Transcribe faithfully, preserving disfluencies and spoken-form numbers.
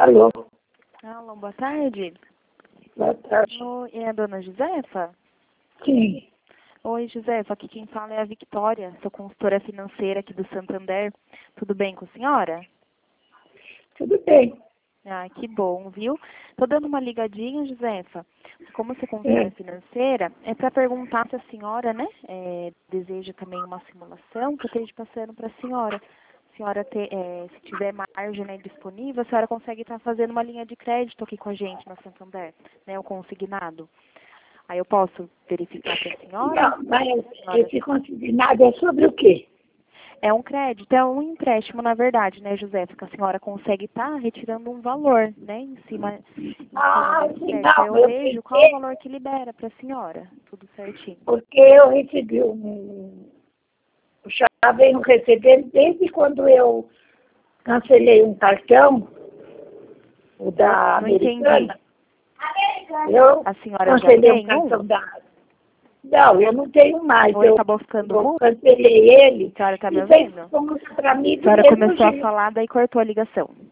Alô? Alô, boa tarde. Boa tarde. Oi, é a dona Josefa? Sim. Oi, Josefa, aqui quem fala é a Victória, sou consultora financeira aqui do Santander. Tudo bem com a senhora? Tudo bem. Ah, que bom, viu? Tô dando uma ligadinha, Josefa. Como você é consultora É. financeira, é para perguntar se a senhora, né, é, deseja também uma simulação que eu esteja passando para a senhora. A senhora, ter, é, se tiver margem, né, disponível, a senhora consegue estar fazendo uma linha de crédito aqui com a gente na Santander, né, o consignado. Aí eu posso verificar para a senhora? Não, mas senhora... esse consignado é sobre o quê? É um crédito, é um empréstimo, na verdade, né, Josefa, que a senhora consegue estar retirando um valor, né, em cima, em cima Ah, desse sim, crédito. Aí não, eu eu vejo qual é o pensei, valor que libera para a senhora, tudo certinho. porque eu recebi um... Eu já venho recebendo desde quando eu cancelei um cartão, o da Não entendi. Americana. Eu A senhora já cancelei um tem um? cartão da... Não, eu não tenho mais. Oi, Eu, acabou ficando eu ruim? cancelei ele A senhora está me e fez ouvindo? como para mim A do senhora mesmo começou a jeito. falar, daí cortou a ligação.